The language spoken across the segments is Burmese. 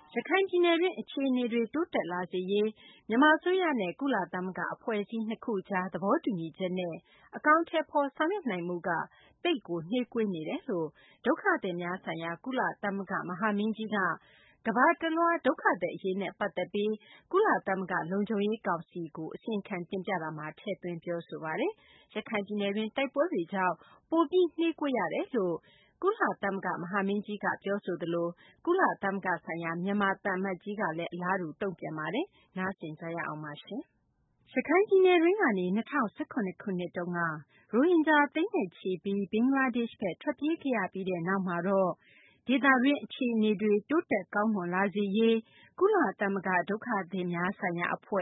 ရခိုင်ပြည်နယ်တွင်းအခြေအနေတွေတိုးတက်လာစေရေးမြန်မာအစိုးရနဲ့ကုလသမဂ္ဂအဖွဲ့အစည်းနှစ်ခုကြားသဘောတူညီချက်နဲ့အကောင်အထည်ဖော်ဆောင်ရွက်နိုင်မှုကသိပ်ကိုနှေးကွေးနေတယ်လို့ဒုက္ခသည်များဆိုင်ရာကုလသမဂ္ဂမဟာမင်းကြီးကကမ္ဘာတလွှားဒုက္ခသည်အရေးနဲ့ပတ်သက်ပြီးကုလသမဂ္ဂလုံခြုံရေးကောင်စီကိုအစီရင်ခံတင်ပြတာမှာထည့်သွင်းပြောဆိုပါတယ်။ရခိုင်ပြည်နယ်တွင်းတိုက်ပွဲတွေကြောင့်ပိုပြီးနှေးကွေးရတယ်လို့ကုလသမဂ္ဂမဟာမင်းကြီးကပြောဆိုသလိုကုလသမဂ္ဂဆိုင်ရာမြန်မာသံအမတ်ကြီးကလည်းအလားတူတုံ့ပြန်ပါတယ်။နားဆင်ကြရအောင်ပါရှင်။ရခိုင်ပြည်နယ်တွင်းကနေ2018ခုနှစ်တုန်းကရိုဟင်ဂျာသိန်းနဲ့ချီပြီးဘင်္ဂလားဒေ့ရှ်ဘက်ထွက်ပြေးခဲ့ရပြီးတဲ့နောက်မှာတော့ဒေသတွင်းအခြေအနေတွေတိုးတက်ကောင်းမွန်လာစေရေးကုလသမဂ္ဂဒုက္ခသည်များဆိုင်ရာအဖွဲ့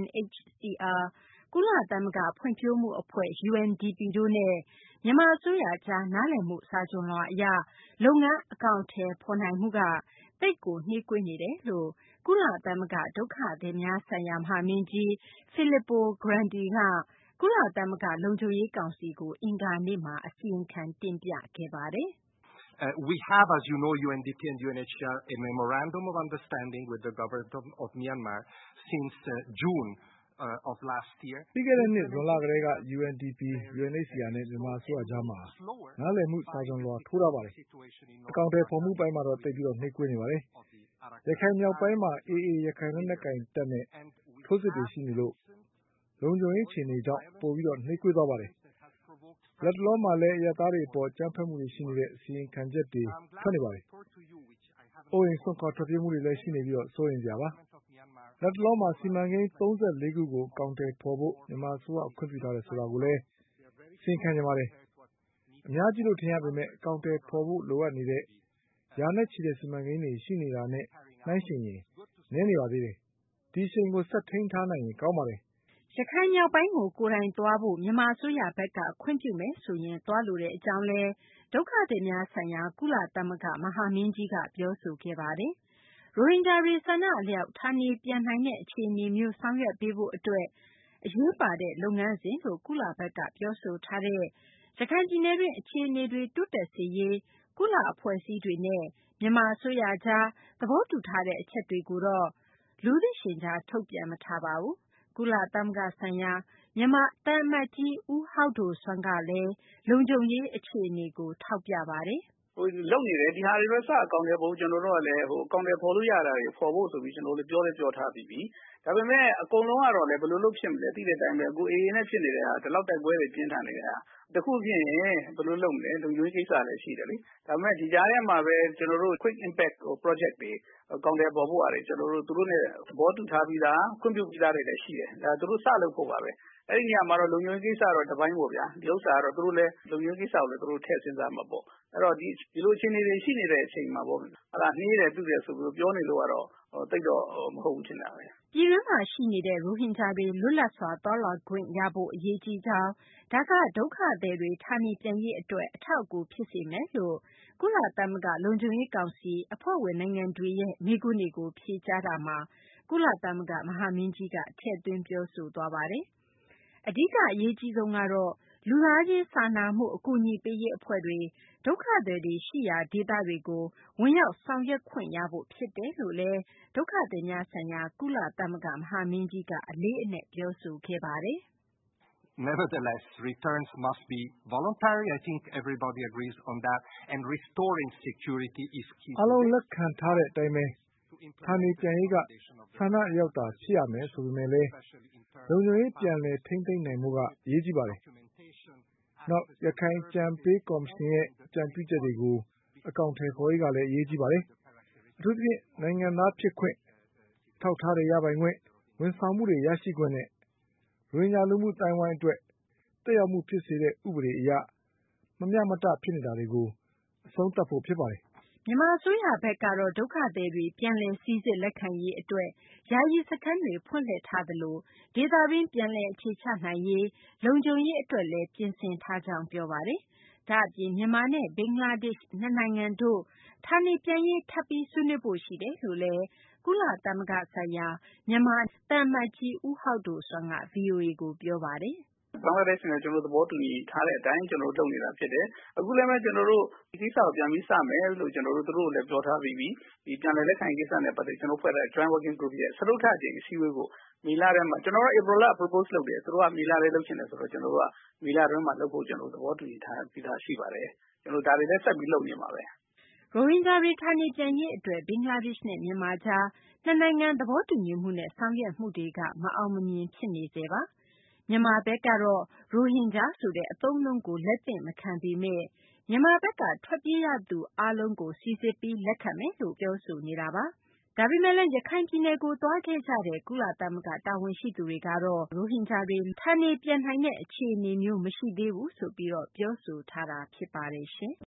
UNHCR ကုလသမဂ္ဂဖွံ့ဖြိုးမှုအဖွဲ့ UNDP တို့နဲ့မြန်မာအစိုးရကြားနားလည်မှုစာချွန်လွှာအရလုပ်ငန်းအကောင်အထည်ဖော်နိုင်မှုကသိပ်ကိုနှေးကွေးနေတယ်လို့ကုလသမဂ္ဂဒုက္ခသည်များဆိုင်ရာမဟာမင်းကြီး Filippo Grandi ကကုလသမဂ္ဂလုံခြုံရေးကောင်စီကိုအင်္ဂါနေ့မှာအစီရင်ခံတင်ပြခဲ့ပါတယ်။ We have, as you know, UNDP and UNHCR, a memorandum of understanding with the government of Myanmar since June of last year. ပြီးခဲ့တဲ့နှစ်ဇွန်လကတည်းက UNDP, UNHCR နဲ့မြန်မာအစိုးရကြားမှာနားလည်မှုစာချွန်လွှာထိုးထားပါတယ်။အကောင်အထည်ဖော်မှုပိုင်းမှာတော့သိပ်ပြီးနှေးကွေးနေပါတယ်။ရခိုင်မြောက်ပိုင်းမှာ AA ရခိုင်လက်နက်ကိုင်တပ်နဲ့ထိုးစစ်တွေရှိနေလို့လုံခြုံရေးအခြေအနေကြောင့်ပိုပြီးနှေးကွေးသွားပါတယ်။လက်တလောမှာလည်းအရပ်သားတွေအပေါ်အကြမ်းဖက်မှုတွေရှိနေတဲ့အစီရင်ခံချက်တွေထွက်နေပါတယ်။အိုးအိမ်စွန့်ခွာထွက်ပြေးမှုတွေလည်းရှိနေပြီးစိုးရိမ်စရာပါ။လက်တလောမှာစီမံကိန်း34ခုကိုအကောင်အထည်ဖော်ဖို့မြန်မာအစိုးရခွင့်ပြုထားတယ်ဆိုတာကိုလည်းအစီရင်ခံကြပါတယ်။အများကြီးလို့ထင်ရပေမဲ့အကောင်အထည်ဖော်ဖို့လိုအပ်နေတဲ့ရာနဲ့ချီတဲ့စီမံကိန်းတွေရှိနေတာနဲ့နှိုင်းယှဉ်ရင်နည်းနေပါသေးတယ်။ဒီအချိန်ကိုဆက်ထိန်းထားနိုင်ရင်ကောင်းပါတယ်။ရခိုင်မြောက်ပိုင်းကိုကိုယ်တိုင်သွားဖို့မြန်မာအစိုးရဘက်ကခွင့်ပြုမယ်ဆိုရင်သွားလိုတဲ့အကြောင်းလဲဒုက္ခသည်များဆိုင်ရာကုလသမဂ္ဂမဟာမင်းကြီးကပြောဆိုခဲ့ပါတယ်။ရိုဟင်ဂျာတွေဆန္ဒအလျောက်ဌာနေပြန်နိုင်တဲ့အခြေအနေမျိုးဆောင်ရွက်ပေးဖို့အတွက်အရေးပါတဲ့လုပ်ငန်းစဉ်လို့ကုလဘက်ကပြောဆိုထားတဲ့ရခိုင်ပြည်နယ်တွင်းအခြေအနေတွေတိုးတက်စေရေးကုလအဖွဲ့အစည်းတွေနဲ့မြန်မာအစိုးရကြားသဘောတူထားတဲ့အချက်တွေကိုတော့လူသိရှင်ကြားထုတ်ပြန်မထားပါဘူး။ကုလသမဂ္ဂဆိုင်ရာမြန်မာသံအမတ်ကြီးဦးဟောက်ဒိုဆွမ်းကလည်းလုံခြုံရေးအခြေအနေကိုထောက်ပြပါတယ်။လုပ်နေတယ်ဒီဟာတွေပဲစအကောင့်တွေပေါ့ကျွန်တော်တို့ကလည်းအကောင့်တွေဖော်လို့ရတာတွေဖော်ဖို့ဆိုပြီးကျွန်တော်တို့ပြောထားပြီးပြီဒါပေမဲ့အကုန်လုံးကတော့လည်းဘယ်လိုလုပ်ဖြစ်မလဲသိတဲ့အတိုင်းပဲအခု AA နဲ့ဖြစ်နေတဲ့ဟာဒီလောက်တိုက်ပွဲတွေပြင်းထန်နေတဲ့ဟာတခုဖြစ်ရင်ဘယ်လိုလုပ်မလဲလုံခြုံရေးကိစ္စလည်းရှိတယ်လေဒါပေမဲ့ဒီကြားထဲမှာပဲကျွန်တော်တို့ quick impact project တွေအကောင့်တွေပေါ်ဖို့ရတယ်ကျွန်တော်တို့သူတို့နဲ့သဘောတူထားပြီးသားခွင့်ပြုပြီးသားတွေလည်းရှိတယ်ဒါသူတို့စလုပ်ဖို့ပါပဲအဲ့ဒီနေရာမှာတော့လုံခြုံရေးကိစ္စတော့တပိုင်းပေါ့ဗျာဒီဥစ္စာကတော့သူတို့လည်းလုံခြုံရေးကိစ္စကိုလည်းသူတို့ထည့်စဉ်းစားမှာပေါ့အဲ့တော့ဒီလိုအခြေအနေတွေရှိနေတဲ့အချိန်မှာပေါ့ဟာနှေးတယ်ပြုတယ်ဆိုပြီးပြောနေလို့ကတော့တိတ်တော့မဟုတ်ဘူးထင်တာပဲပြည်တွင်းမှာရှိနေတဲ့ရိုဟင်ဂျာတွေလွတ်လပ်စွာသွားလာခွင့်ရဖို့အရေးကြီးကြောင်းဒါကဒုက္ခသည်တွေဌာနေပြန်ရေးအတွက်အထောက်အကူဖြစ်စေမယ်လို့ကုလသမဂ္ဂလုံခြုံရေးကောင်စီအဖွဲ့ဝင်နိုင်ငံတွေရဲ့မိကုနေကိုဖြေကြားတာမှာကုလသမဂ္ဂမဟာမင်းကြီးကထည့်သွင်းပြောဆိုသွားပါတယ်။အဓိကအရေးကြီးဆုံးကတော့လူသားချင်းစာနာမှုအကူအညီပေးရေးအဖွဲ့တွေဒုက္ခသည်တွေရှိရာဒေသတွေကိုဝင်ရောက်ဆောင်ရွက်ခွင့်ရဖို့ဖြစ်တယ်လို့လည်းဒုက္ခသည်များဆိုင်ရာကုလသမဂ္ဂမဟာမင်းကြီးကအလေးအနက်ပြောဆိုခဲ့ပါတယ်။ Nevertheless, returns must be voluntary. I think everybody agrees on that. And restoring security is key. အားလုံးလက်ခံထားတဲ့အတိုင်းပဲဌာနေပြန်ရေးကဆန္ဒအရောက်တာဖြစ်ရမယ်ဆိုပေမဲ့လည်းလုံခြုံရေးပြန်လည်ထိန်းသိမ်းနိုင်မှုကအရေးကြီးပါတယ်။နောက်ရခိုင်ကြံပေးကော်မရှင်ရဲ့အကြံပြုချက်တွေကိုအကောင့်ထဲပေါ်ရေးကလည်းအရေးကြီးပါတယ်။အထူးသဖြင့်နိုင်ငံသားဖြစ်ခွင့်ထောက်ထားတဲ့ရပိုင်ခွင့်ဝန်ဆောင်မှုတွေရရှိခွင့်နဲ့ရိုဟင်ဂျာလူမှုတိုင်းဝိုင်းအတွက်တက်ရောက်မှုဖြစ်စေတဲ့ဥပဒေအရမမျှမတဖြစ်နေတာတွေကိုအဆုံးသတ်ဖို့ဖြစ်ပါတယ်။မြန်မာအစိုးရဘက်ကတော့ဒုက္ခသည်တွေပြန်လည်စိစစ်လက်ခံရေးအတွက်ယာယီစခန်းတွေဖွင့်လှစ်ထားသလိုဒေသတွင်းပြန်လည်အခြေချနိုင်ရေးလုံခြုံရေးအတွက်လည်းပြင်ဆင်ထားကြောင်းပြောပါတယ်။ဒါ့အပြင်မြန်မာနဲ့ဘင်္ဂလားဒေ့ရှ်နှစ်နိုင်ငံတို့ဌာနေပြန်ရေးထပ်ပြီးဆွေးနွေးဖို့ရှိတယ်လို့လည်းကုလသမဂ္ဂဆိုင်ရာမြန်မာသံအမတ်ကြီးဦးဟောက်ဒိုဆွမ်းက VOA ကိုပြောပါတယ်။ဘင်္ဂလားဒေ့ရှ်နဲ့သဘောတူညီထားတဲ့အတိုင်းလုပ်နေတာဖြစ်တယ်။အခုလည်းပဲဒီကိစ္စကိုပြန်ပြီးစမယ်လို့သူတို့လည်းပြောထားပြီးပြီ။ဒီပြန်လည်လက်ခံရေးကိစ္စနဲ့ပတ်သက်ဖွဲ့တဲ့ Joint Working Group ရဲ့စတုတ္ထအကြိမ်အစည်းအဝေးကိုမေလထဲမှာဧပြီလ propose လုပ်တယ်။သူတို့ကမေလထဲလုပ်ချင်တယ်ဆိုတော့ကျနော်တို့ကမေလတွင်းမှာလုပ်ဖို့သဘောတူညီထားပြီးသားရှိပါတယ်။ဒါတွေလည်းဆက်ပြီးလုပ်နေမှာပဲ။ရိုဟင်ဂျာတွေဌာနေပြန်ရေးအတွက်ဘင်္ဂလားဒေ့ရှ်နဲ့မြန်မာကြားနှစ်နိုင်ငံသဘောတူညီမှုနဲ့ဆောင်ရွက်မှုတွေကမအောင်မမြင်ဖြစ်နေဆဲပါ။မြန်မာဘက်ကတော့ရိုဟင်ဂျာဆိုတဲ့အသုံးအနှုန်းကိုလက်သင့်မခံပေမယ့်မြန်မာဘက်ကထွက်ပြေးရသူအားလုံးကိုစိစစ်ပြီးလက်ခံမယ်လို့ပြောဆိုနေတာပါ။ဒါပေမဲ့လည်းရခိုင်ပြည်နယ်ကိုသွားခဲ့ကြတဲ့ကုလသမဂ္ဂတာဝန်ရှိသူတွေကတော့ရိုဟင်ဂျာတွေဌာနေပြန်နိုင်တဲ့အခြေအနေမျိုးမရှိသေးဘူးဆိုပြီးပြောဆိုထားတာဖြစ်ပါတယ်ရှင်